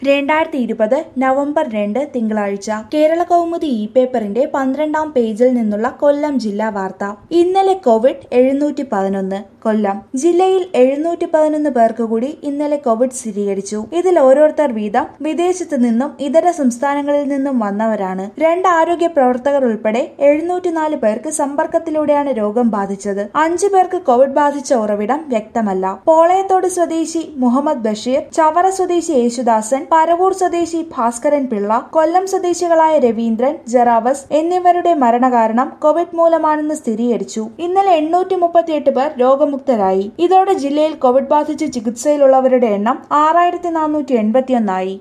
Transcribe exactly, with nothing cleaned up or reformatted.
രണ്ടായിരത്തി ഇരുപത് നവംബർ രണ്ട് തിങ്കളാഴ്ച കേരള കൗമുദി ഇ പേപ്പറിന്റെ പന്ത്രണ്ടാം പേജിൽ നിന്നുള്ള കൊല്ലം ജില്ലാ വാർത്ത. ഇന്നലെ കോവിഡ് എഴുന്നൂറ്റി പതിനൊന്ന് കൊല്ലം ജില്ലയിൽ എഴുന്നൂറ്റി പതിനൊന്ന് പേർക്ക് കൂടി ഇന്നലെ കോവിഡ് സ്ഥിരീകരിച്ചു. ഇതിൽ ഓരോരുത്തർ വീതം വിദേശത്ത് നിന്നും ഇതര സംസ്ഥാനങ്ങളിൽ നിന്നും വന്നവരാണ്. രണ്ട് ആരോഗ്യ പ്രവർത്തകർ ഉൾപ്പെടെ എഴുന്നൂറ്റിനാല് പേർക്ക് സമ്പർക്കത്തിലൂടെയാണ് രോഗം ബാധിച്ചത്. അഞ്ചു പേർക്ക് കോവിഡ് ബാധിച്ച ഉറവിടം വ്യക്തമല്ല. പോളയത്തോട് സ്വദേശി മുഹമ്മദ് ബഷീർ, ചവറ സ്വദേശി യേശുദാസൻ, പരവൂർ സ്വദേശി ഭാസ്കരൻ പിള്ള, കൊല്ലം സ്വദേശികളായ രവീന്ദ്രൻ, ജറാവസ് എന്നിവരുടെ മരണകാരണം കോവിഡ് മൂലമാണെന്ന് സ്ഥിരീകരിച്ചു. ഇന്നലെ എണ്ണൂറ്റി മുപ്പത്തിയെട്ട് പേർ രോഗമുക്തരായി. ഇതോടെ ജില്ലയിൽ കോവിഡ് ബാധിച്ച് ചികിത്സയിലുള്ളവരുടെ എണ്ണം ആറായിരത്തി നാനൂറ്റി എൺപത്തിയൊന്നായി.